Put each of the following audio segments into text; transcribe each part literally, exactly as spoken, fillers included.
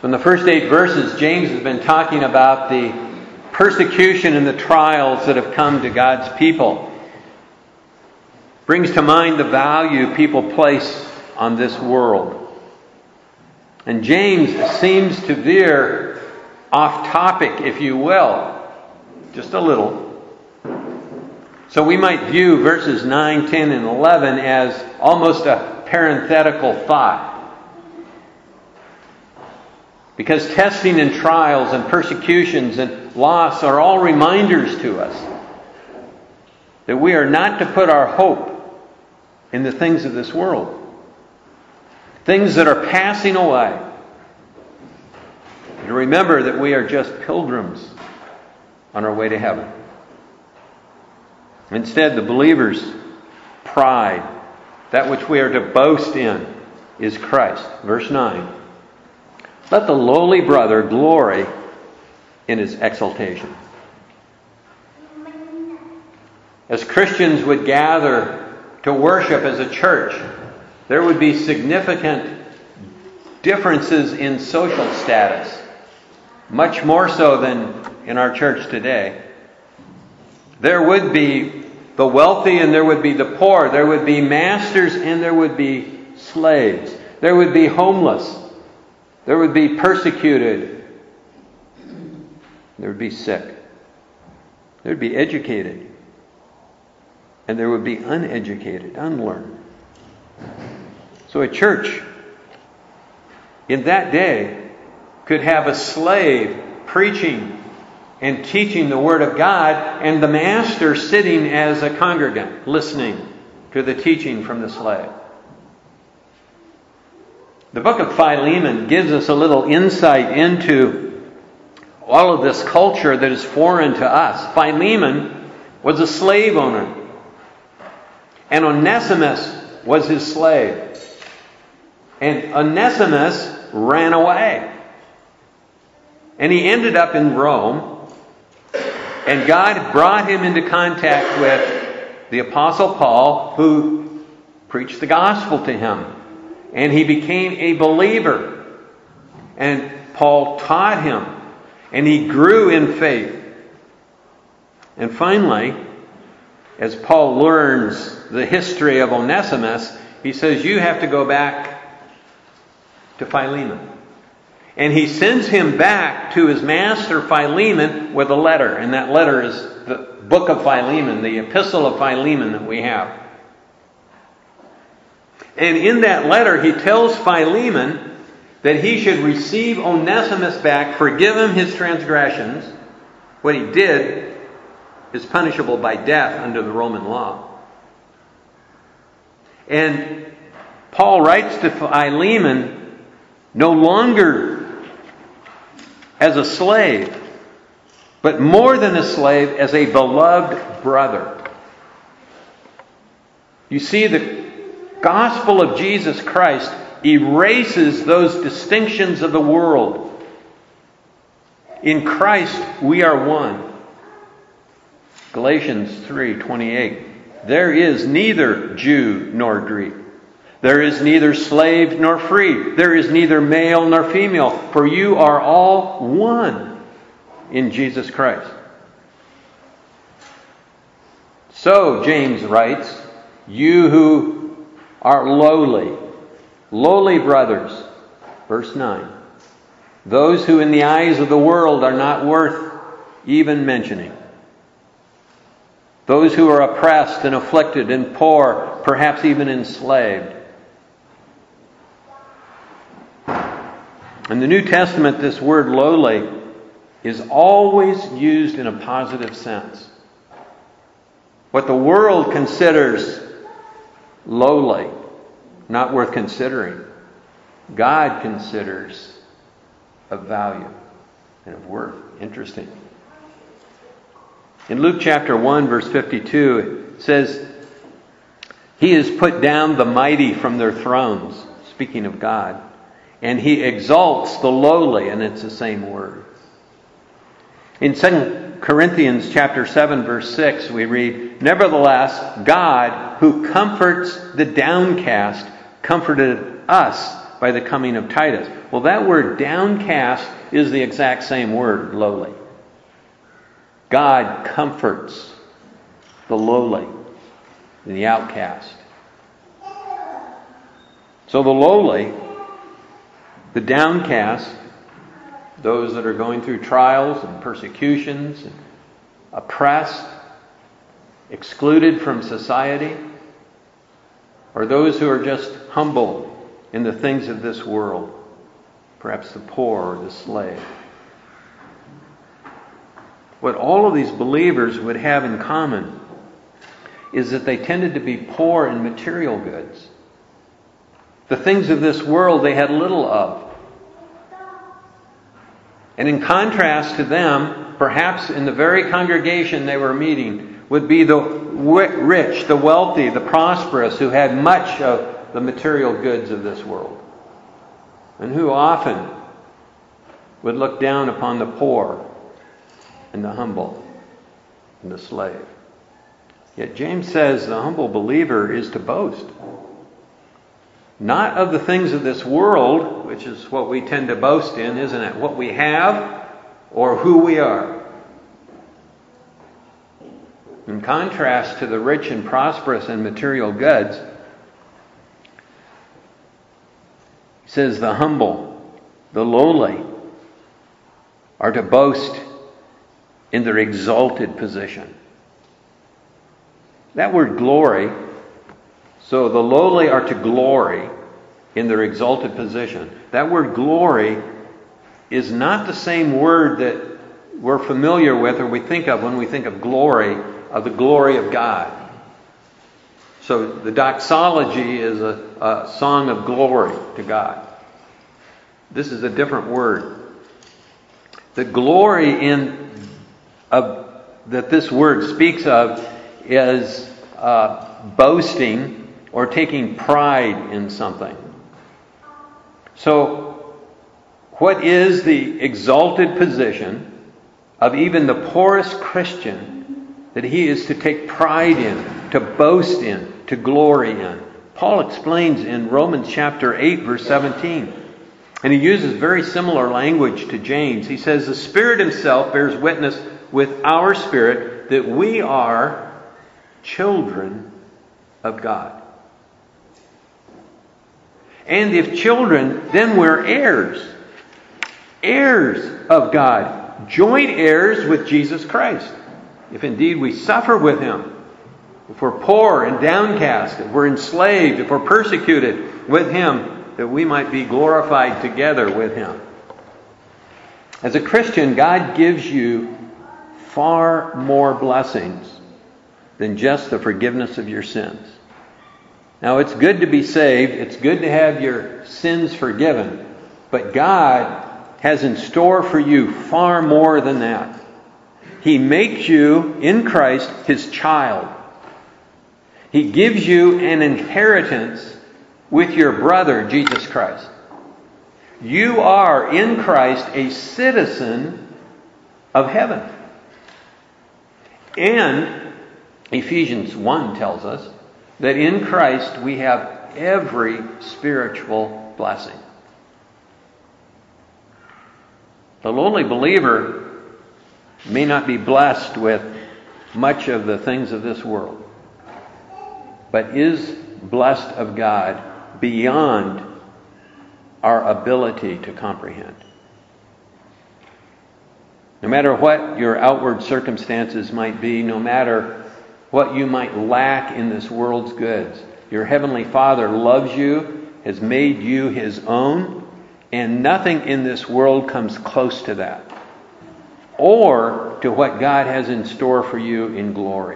So in the first eight verses, James has been talking about the persecution and the trials that have come to God's people. Brings to mind the value people place on this world. And James seems to veer off topic, if you will, just a little. So we might view verses nine, ten, and eleven as almost a parenthetical thought. Because testing and trials and persecutions and loss are all reminders to us that we are not to put our hope in the things of this world. Things that are passing away. And to remember that we are just pilgrims on our way to heaven. Instead, the believer's pride, that which we are to boast in, is Christ. Verse nine. Let the lowly brother glory in his exaltation. As Christians would gather to worship as a church, there would be significant differences in social status, much more so than in our church today. There would be the wealthy and there would be the poor. There would be masters and there would be slaves. There would be homeless. There would be persecuted. There would be sick. There would be educated. And there would be uneducated, unlearned. So a church in that day could have a slave preaching and teaching the Word of God, and the master sitting as a congregant, listening to the teaching from the slave. The book of Philemon gives us a little insight into all of this culture that is foreign to us. Philemon was a slave owner, and Onesimus was his slave. And Onesimus ran away. And he ended up in Rome. And God brought him into contact with the Apostle Paul, who preached the gospel to him. And he became a believer. And Paul taught him. And he grew in faith. And finally, as Paul learns the history of Onesimus, he says, you have to go back to Philemon. And he sends him back to his master Philemon with a letter. And that letter is the book of Philemon, the epistle of Philemon that we have. And in that letter, he tells Philemon that he should receive Onesimus back, forgive him his transgressions. What he did is punishable by death under the Roman law. And Paul writes to Philemon no longer as a slave, but more than a slave, as a beloved brother. You see, the gospel of Jesus Christ erases those distinctions of the world. In Christ we are one. Galatians three twenty-eight. There is neither Jew nor Greek. There is neither slave nor free. There is neither male nor female. For you are all one in Jesus Christ. So, James writes, you who are lowly, lowly brothers, verse nine, those who in the eyes of the world are not worth even mentioning. Those who are oppressed and afflicted and poor, perhaps even enslaved. In the New Testament, this word lowly is always used in a positive sense. What the world considers lowly, not worth considering, God considers of value and of worth. Interesting. In Luke chapter one, verse fifty-two, it says, He has put down the mighty from their thrones, speaking of God, and He exalts the lowly, and it's the same word. In Second Corinthians chapter seven, verse six, we read, Nevertheless, God, who comforts the downcast, comforted us by the coming of Titus. Well, that word downcast is the exact same word, lowly. God comforts the lowly and the outcast. So the lowly, the downcast, those that are going through trials and persecutions, and oppressed, excluded from society, or those who are just humble in the things of this world, perhaps the poor or the slave. What all of these believers would have in common is that they tended to be poor in material goods. The things of this world they had little of. And in contrast to them, perhaps in the very congregation they were meeting, would be the rich, the wealthy, the prosperous, who had much of the material goods of this world, and who often would look down upon the poor and the humble and the slave. Yet James says the humble believer is to boast. Not of the things of this world, which is what we tend to boast in, isn't it? What we have or who we are. In contrast to the rich and prosperous in material goods, he says the humble, the lowly, are to boast in their exalted position. That word glory, so the lowly are to glory in their exalted position. That word glory is not the same word that we're familiar with or we think of when we think of glory, of the glory of God. So the doxology is a, a song of glory to God. This is a different word. The glory in of, that this word speaks of is uh, boasting or taking pride in something. So, what is the exalted position of even the poorest Christian that he is to take pride in, to boast in, to glory in? Paul explains in Romans chapter eight, verse seventeen. And he uses very similar language to James. He says, the Spirit himself bears witness with our spirit that we are children of God. And if children, then we're heirs. Heirs of God. Joint heirs with Jesus Christ. If indeed we suffer with Him. If we're poor and downcast. If we're enslaved. If we're persecuted with Him. That we might be glorified together with Him. As a Christian, God gives you far more blessings than just the forgiveness of your sins. Now, it's good to be saved. It's good to have your sins forgiven. But God has in store for you far more than that. He makes you, in Christ, His child. He gives you an inheritance with your brother, Jesus Christ. You are, in Christ, a citizen of heaven. And Ephesians one tells us that in Christ we have every spiritual blessing. The lowly believer may not be blessed with much of the things of this world, but is blessed of God beyond our ability to comprehend. No matter what your outward circumstances might be, no matter what you might lack in this world's goods, your Heavenly Father loves you, has made you His own, and nothing in this world comes close to that, or to what God has in store for you in glory.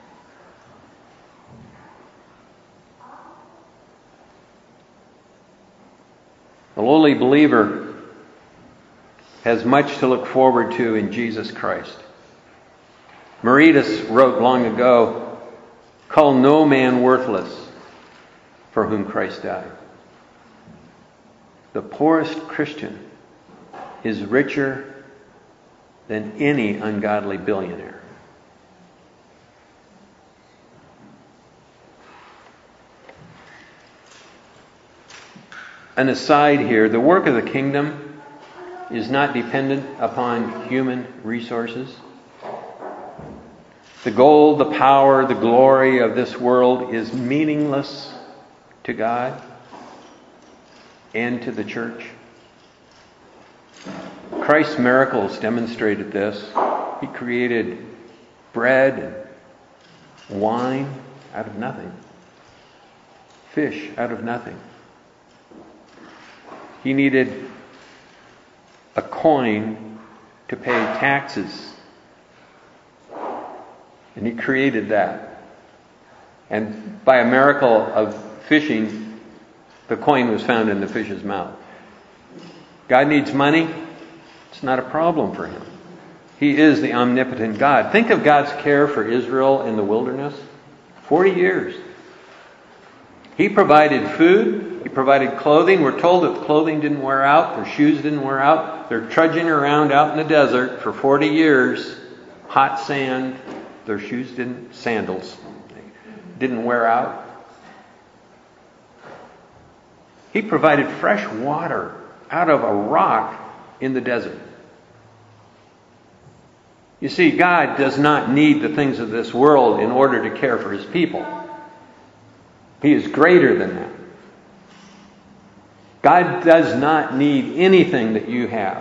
The lowly believer has much to look forward to in Jesus Christ. Meritus wrote long ago, "Call no man worthless for whom Christ died." The poorest Christian is richer than any ungodly billionaire. an aside here. The work of the kingdom is not dependent upon human resources. The gold, the power, the glory of this world is meaningless to God and to the church. Christ's miracles demonstrated this. He created bread and wine out of nothing. Fish out of nothing. He needed a coin to pay taxes. And he created that. And by a miracle of fishing, the coin was found in the fish's mouth. God needs money. It's not a problem for him. He is the omnipotent God. Think of God's care for Israel in the wilderness. Forty years. He provided food. He provided clothing. We're told that the clothing didn't wear out. Their shoes didn't wear out. They're trudging around out in the desert for forty years. Hot sand. Their shoes didn't, sandals, didn't wear out. He provided fresh water out of a rock in the desert. You see, God does not need the things of this world in order to care for his people. He is greater than that. God does not need anything that you have.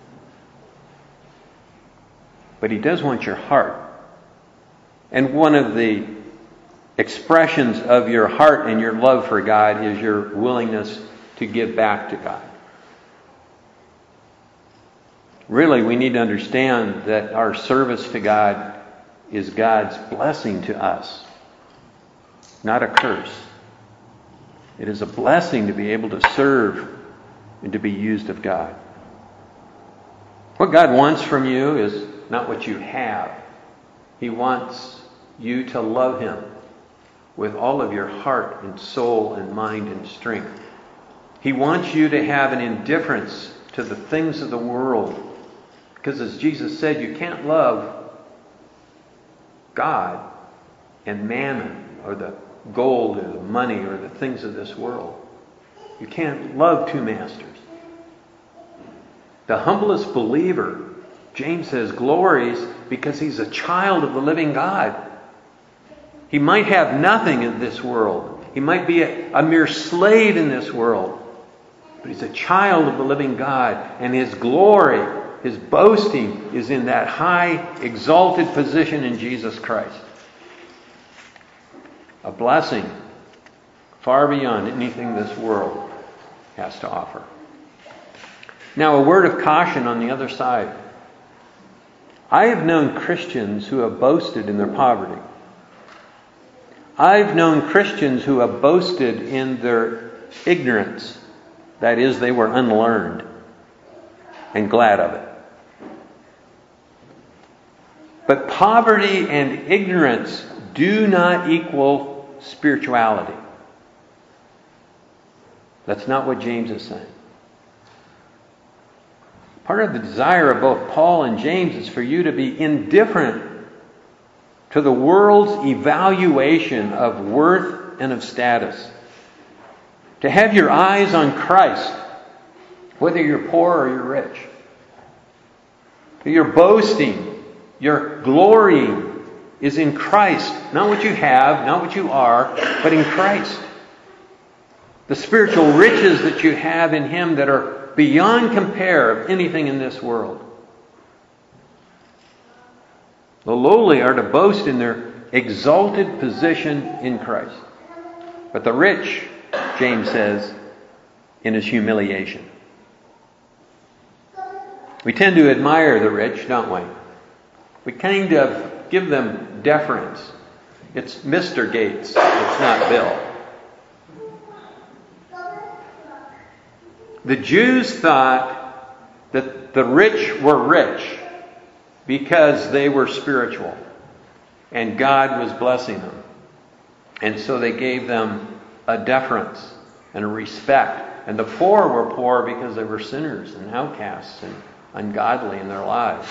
But he does want your heart. And one of the expressions of your heart and your love for God is your willingness to give back to God. Really, we need to understand that our service to God is God's blessing to us, not a curse. It is a blessing to be able to serve and to be used of God. What God wants from you is not what you have. He wants you to love him with all of your heart and soul and mind and strength. He wants you to have an indifference to the things of the world. Because as Jesus said, you can't love God and mammon, or the gold or the money or the things of this world. You can't love two masters. The humblest believer, James says, glories because he's a child of the living God. He might have nothing in this world. He might be a, a mere slave in this world. But he's a child of the living God. And his glory, his boasting, is in that high, exalted position in Jesus Christ. A blessing far beyond anything this world has to offer. Now, a word of caution on the other side. I have known Christians who have boasted in their poverty. I've known Christians who have boasted in their ignorance. That is, they were unlearned and glad of it. But poverty and ignorance do not equal spirituality. That's not what James is saying. Part of the desire of both Paul and James is for you to be indifferent to the world's evaluation of worth and of status. To have your eyes on Christ, whether you're poor or you're rich. Your boasting, your glorying is in Christ. Not what you have, not what you are, but in Christ. The spiritual riches that you have in him that are beyond compare of anything in this world. The lowly are to boast in their exalted position in Christ. But the rich, James says, in his humiliation. We tend to admire the rich, don't we? We kind of give them deference. It's Mister Gates, it's not Bill. The Jews thought that the rich were rich because they were spiritual and God was blessing them. And so they gave them a deference and a respect. And the poor were poor because they were sinners and outcasts and ungodly in their lives.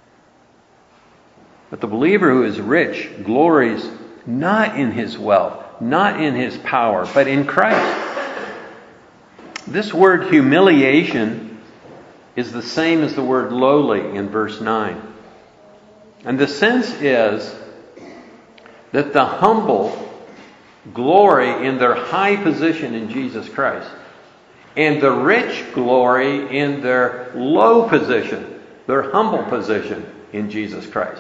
But the believer who is rich glories not in his wealth, not in his power, but in Christ. This word humiliation is the same as the word lowly in verse nine. And the sense is that the humble glory in their high position in Jesus Christ, and the rich glory in their low position, their humble position in Jesus Christ.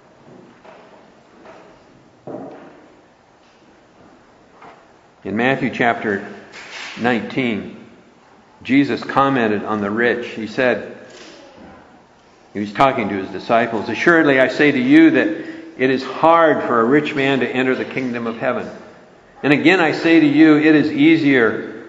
In Matthew chapter nineteen, Jesus commented on the rich. He said, he was talking to his disciples, "Assuredly I say to you that it is hard for a rich man to enter the kingdom of heaven. And again I say to you, it is easier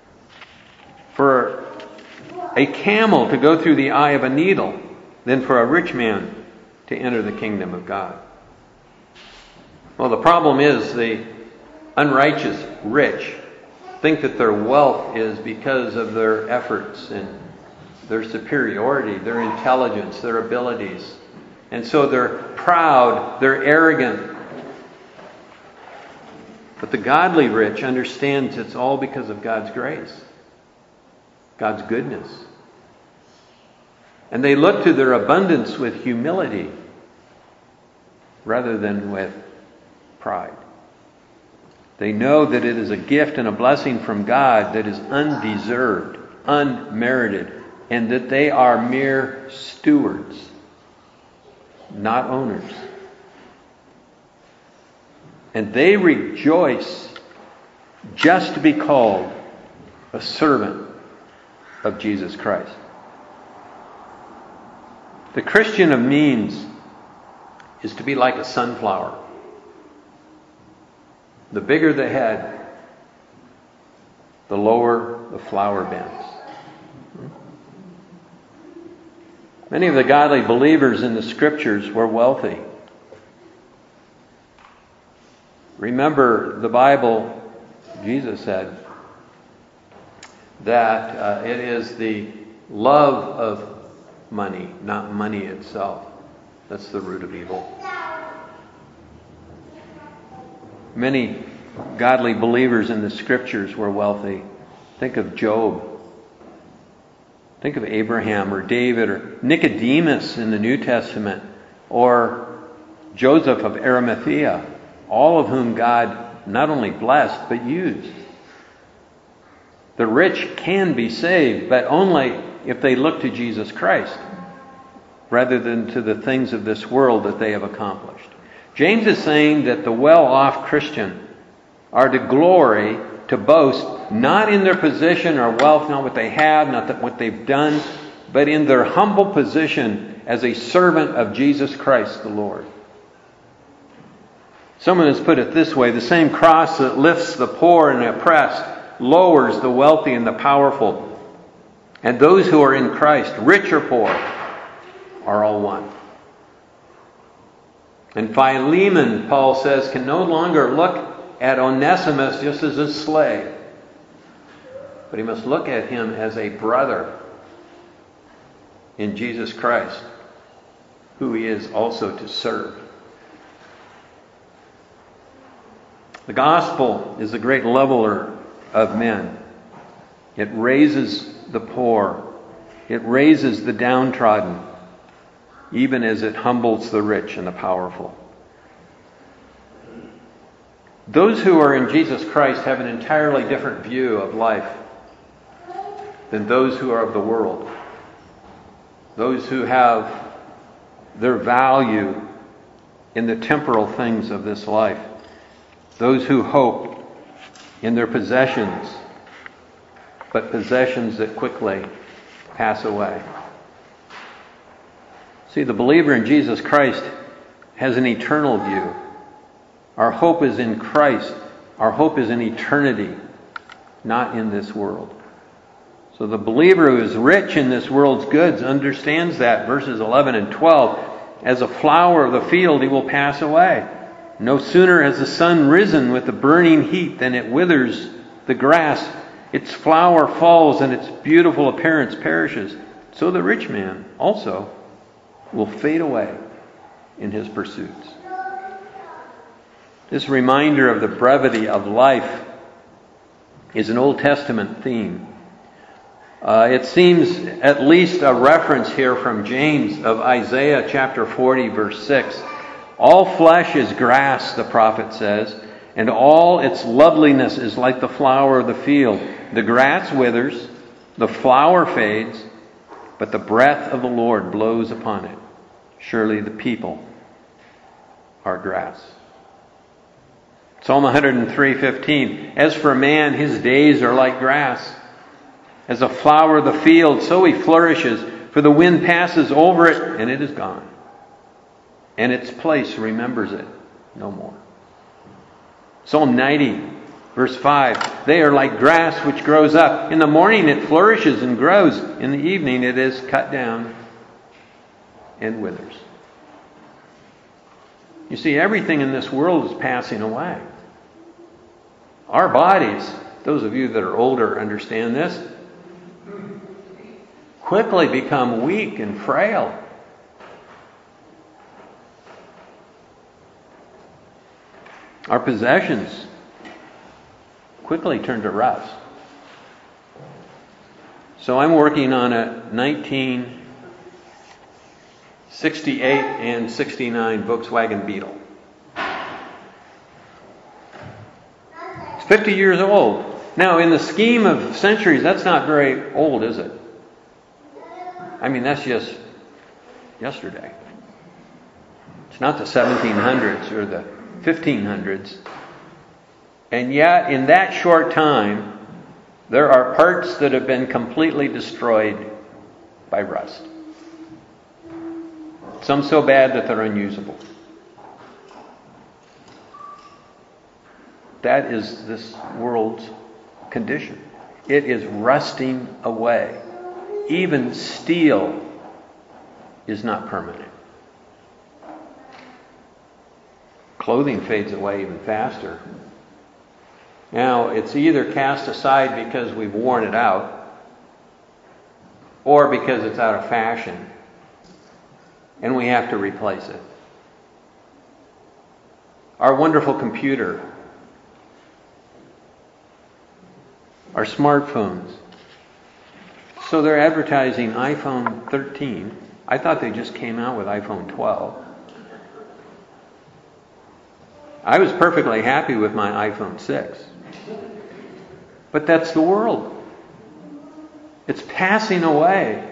for a camel to go through the eye of a needle than for a rich man to enter the kingdom of God." Well, the problem is the unrighteous rich think that their wealth is because of their efforts and their superiority, their intelligence, their abilities. And so they're proud, they're arrogant. But the godly rich understands it's all because of God's grace, God's goodness. And they look to their abundance with humility rather than with pride. They know that it is a gift and a blessing from God that is undeserved, unmerited, and that they are mere stewards, not owners. And they rejoice just to be called a servant of Jesus Christ. The Christian of means is to be like a sunflower. The bigger the head, the lower the flower bends. Many of the godly believers in the Scriptures were wealthy. Remember, the Bible, Jesus said that uh, it is the love of money, not money itself. That's the root of evil. Many godly believers in the Scriptures were wealthy. Think of Job. Think of Abraham or David or Nicodemus in the New Testament or Joseph of Arimathea, all of whom God not only blessed but used. The rich can be saved, but only if they look to Jesus Christ rather than to the things of this world that they have accomplished. James is saying that the well-off Christian are to glory, to boast, not in their position or wealth, not what they have, not what they've done, but in their humble position as a servant of Jesus Christ the Lord. Someone has put it this way: the same cross that lifts the poor and the oppressed lowers the wealthy and the powerful. And those who are in Christ, rich or poor, are all one. And Philemon, Paul says, can no longer look at Onesimus just as a slave, but he must look at him as a brother in Jesus Christ, who he is also to serve. The gospel is the great leveler of men. It raises the poor. It raises the downtrodden, even as it humbles the rich and the powerful. Those who are in Jesus Christ have an entirely different view of life than those who are of the world. Those who have their value in the temporal things of this life. Those who hope in their possessions, but possessions that quickly pass away. See, the believer in Jesus Christ has an eternal view. Our hope is in Christ. Our hope is in eternity, not in this world. So the believer who is rich in this world's goods understands that. Verses eleven and twelve. As a flower of the field, he will pass away. No sooner has the sun risen with the burning heat than it withers the grass. Its flower falls and its beautiful appearance perishes. So the rich man also will fade away in his pursuits. This reminder of the brevity of life is an Old Testament theme. Uh, it seems at least a reference here from James of Isaiah chapter forty, verse six. All flesh is grass, the prophet says, and all its loveliness is like the flower of the field. The grass withers, the flower fades, but the breath of the Lord blows upon it. Surely the people are grass. Psalm one oh three fifteen. As for man, his days are like grass. As a flower of the field, so he flourishes, for the wind passes over it, and it is gone. And its place remembers it no more. Psalm ninety, verse five. They are like grass which grows up. In the morning it flourishes and grows. In the evening it is cut down and withers. You see, everything in this world is passing away. Our bodies, those of you that are older understand this, quickly become weak and frail. Our possessions quickly turn to rust. So I'm working on a nineteen sixty-eight and sixty-nine Volkswagen Beetle. It's fifty years old. Now, in the scheme of centuries, that's not very old, is it? I mean, that's just yesterday. It's not the seventeen hundreds or the fifteen hundreds. And yet, in that short time, there are parts that have been completely destroyed by rust. Some so bad that they're unusable. That is this world's condition. It is rusting away. Even steel is not permanent. Clothing fades away even faster. Now, it's either cast aside because we've worn it out, or because it's out of fashion, and we have to replace it. Our wonderful computer, our smartphones. So they're advertising iPhone thirteen. I thought they just came out with iPhone twelve. I was perfectly happy with my iPhone six. But that's the world. It's passing away.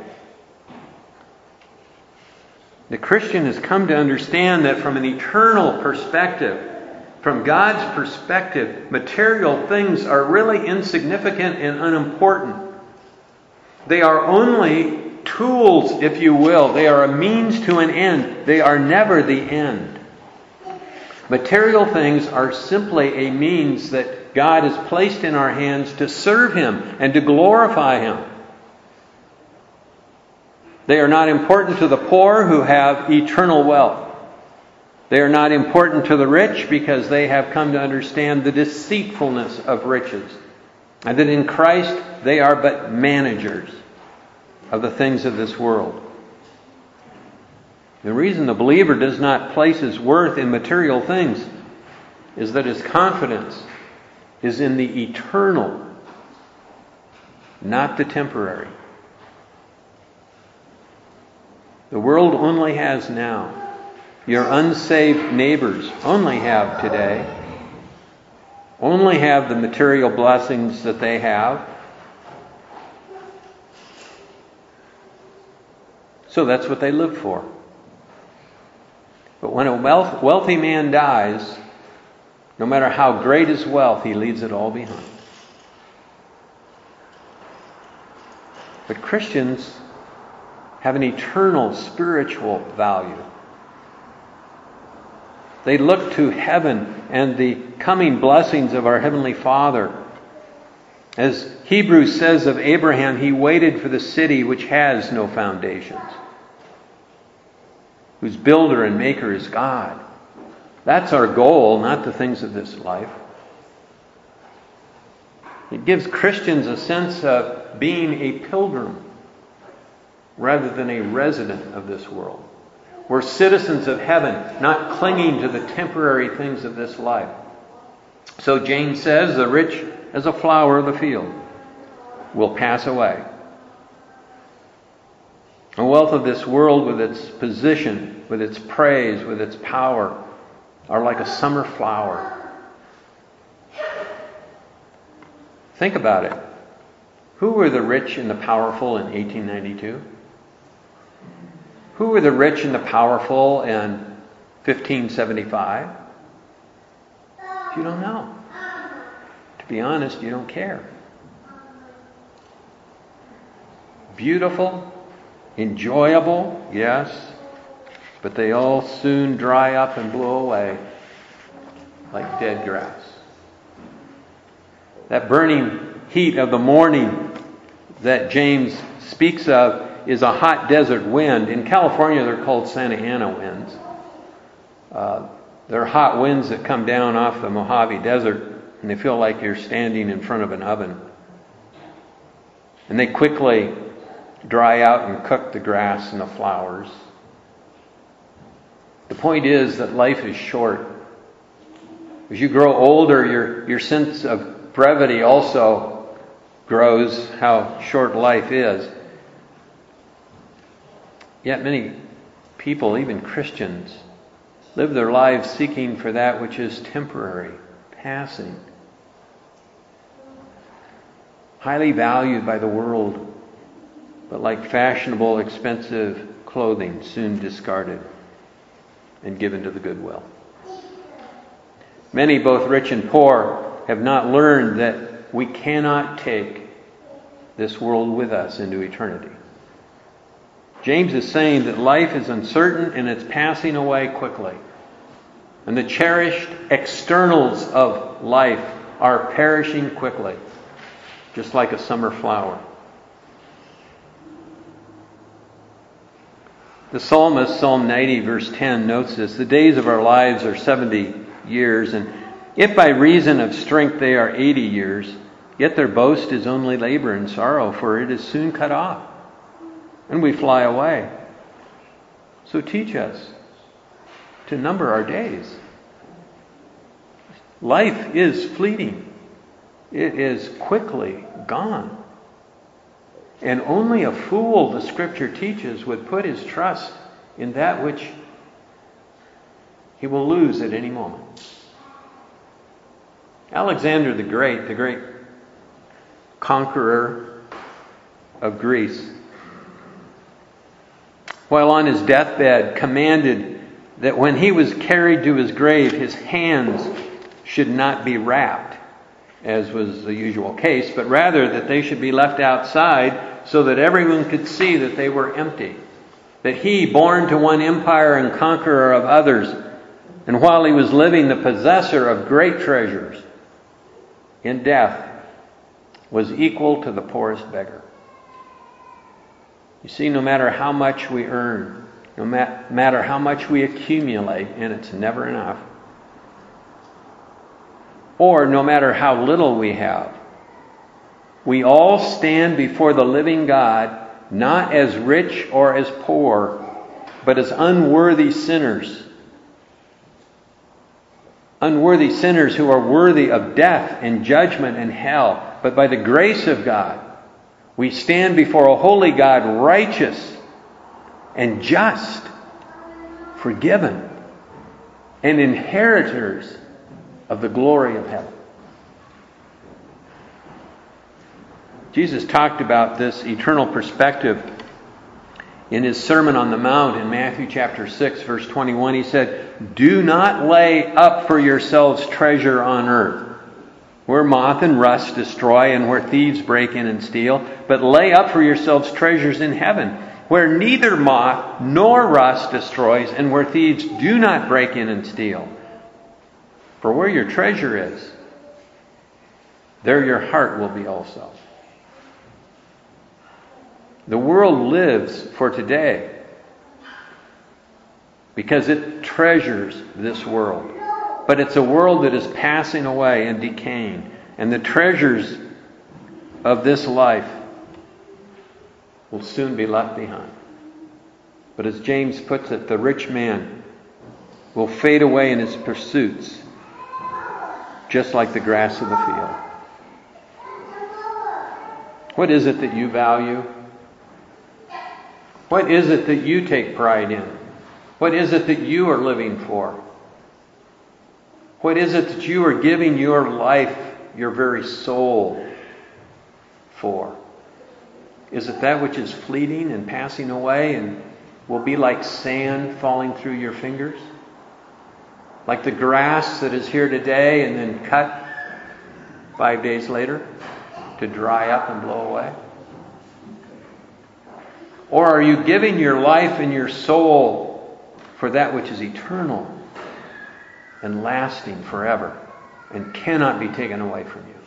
The Christian has come to understand that from an eternal perspective, from God's perspective, material things are really insignificant and unimportant. They are only tools, if you will. They are a means to an end. They are never the end. Material things are simply a means that God has placed in our hands to serve Him and to glorify Him. They are not important to the poor who have eternal wealth. They are not important to the rich because they have come to understand the deceitfulness of riches, and that in Christ they are but managers of the things of this world. The reason the believer does not place his worth in material things is that his confidence is in the eternal, not the temporary. The world only has now. Your unsaved neighbors only have today. Only have the material blessings that they have. So that's what they live for. But when a wealth, wealthy man dies, no matter how great his wealth, he leaves it all behind. But Christians have an eternal spiritual value. They look to heaven and the coming blessings of our Heavenly Father. As Hebrews says of Abraham, he waited for the city which has no foundations, whose builder and maker is God. That's our goal, not the things of this life. It gives Christians a sense of being a pilgrim rather than a resident of this world. We're citizens of heaven, not clinging to the temporary things of this life. So James says, the rich as a flower of the field will pass away. The wealth of this world, with its position, with its praise, with its power, are like a summer flower. Think about it. Who were the rich and the powerful in eighteen ninety-two? Who were the rich and the powerful in fifteen seventy-five? You don't know. To be honest, you don't care. Beautiful, enjoyable, yes, but they all soon dry up and blow away like dead grass. That burning heat of the morning that James speaks of is a hot desert wind. In California, they're called Santa Ana winds. Uh, they're hot winds that come down off the Mojave Desert, and they feel like you're standing in front of an oven. And they quickly dry out and cook the grass and the flowers. The point is that life is short. As you grow older, your, your sense of brevity also grows, how short life is. Yet many people, even Christians, live their lives seeking for that which is temporary, passing, highly valued by the world, but like fashionable, expensive clothing, soon discarded and given to the goodwill. Many, both rich and poor, have not learned that we cannot take this world with us into eternity. James is saying that life is uncertain and it's passing away quickly. And the cherished externals of life are perishing quickly, just like a summer flower. The psalmist, Psalm ninety, verse ten, notes this: the days of our lives are seventy years, and if by reason of strength they are eighty years, yet their boast is only labor and sorrow, for it is soon cut off, and we fly away. So teach us to number our days. Life is fleeting. It is quickly gone. And only a fool, the Scripture teaches, would put his trust in that which he will lose at any moment. Alexander the Great, the great conqueror of Greece, while on his deathbed, commanded that when he was carried to his grave, his hands should not be wrapped, as was the usual case, but rather that they should be left outside so that everyone could see that they were empty. That he, born to one empire and conqueror of others, and while he was living the possessor of great treasures, in death was equal to the poorest beggar. You see, no matter how much we earn, no ma- matter how much we accumulate, and it's never enough, or no matter how little we have, we all stand before the living God not as rich or as poor, but as unworthy sinners. Unworthy sinners who are worthy of death and judgment and hell. But by the grace of God, we stand before a holy God, righteous and just, forgiven, and inheritors of the glory of heaven. Jesus talked about this eternal perspective in his Sermon on the Mount in Matthew chapter six, verse twenty-one. He said, "Do not lay up for yourselves treasure on earth, where moth and rust destroy and where thieves break in and steal, but lay up for yourselves treasures in heaven, where neither moth nor rust destroys and where thieves do not break in and steal. For where your treasure is, there your heart will be also." The world lives for today because it treasures this world. But it's a world that is passing away and decaying. And the treasures of this life will soon be left behind. But as James puts it, the rich man will fade away in his pursuits, just like the grass of the field. What is it that you value? What is it that you take pride in? What is it that you are living for? What is it that you are giving your life, your very soul, for? Is it that which is fleeting and passing away and will be like sand falling through your fingers? Like the grass that is here today and then cut five days later to dry up and blow away? Or are you giving your life and your soul for that which is eternal and lasting forever and cannot be taken away from you?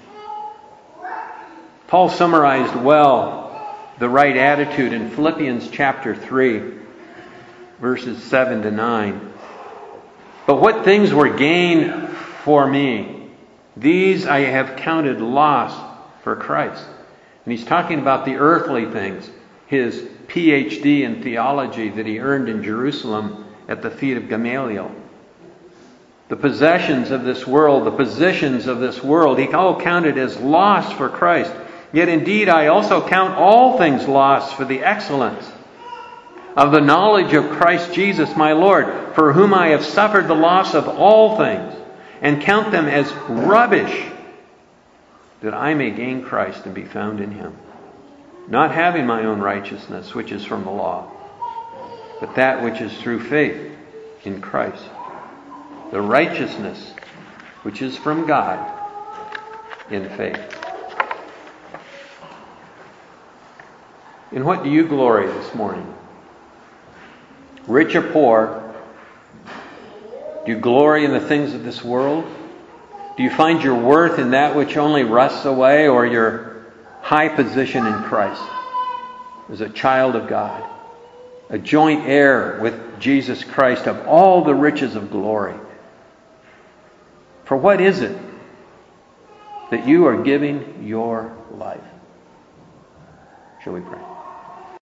Paul summarized well the right attitude in Philippians chapter three, verses seven to nine. But what things were gain for me, these I have counted loss for Christ. And he's talking about the earthly things, his P H D in theology that he earned in Jerusalem at the feet of Gamaliel. The possessions of this world, the positions of this world, he all counted as loss for Christ. Yet indeed I also count all things lost for the excellence of the knowledge of Christ Jesus my Lord, for whom I have suffered the loss of all things, and count them as rubbish, that I may gain Christ and be found in him, not having my own righteousness, which is from the law, but that which is through faith in Christ, the righteousness which is from God in faith. In what do you glory this morning? Rich or poor? Do you glory in the things of this world? Do you find your worth in that which only rusts away, or your high position in Christ as a child of God, a joint heir with Jesus Christ of all the riches of glory? For what is it that you are giving your life? Shall we pray?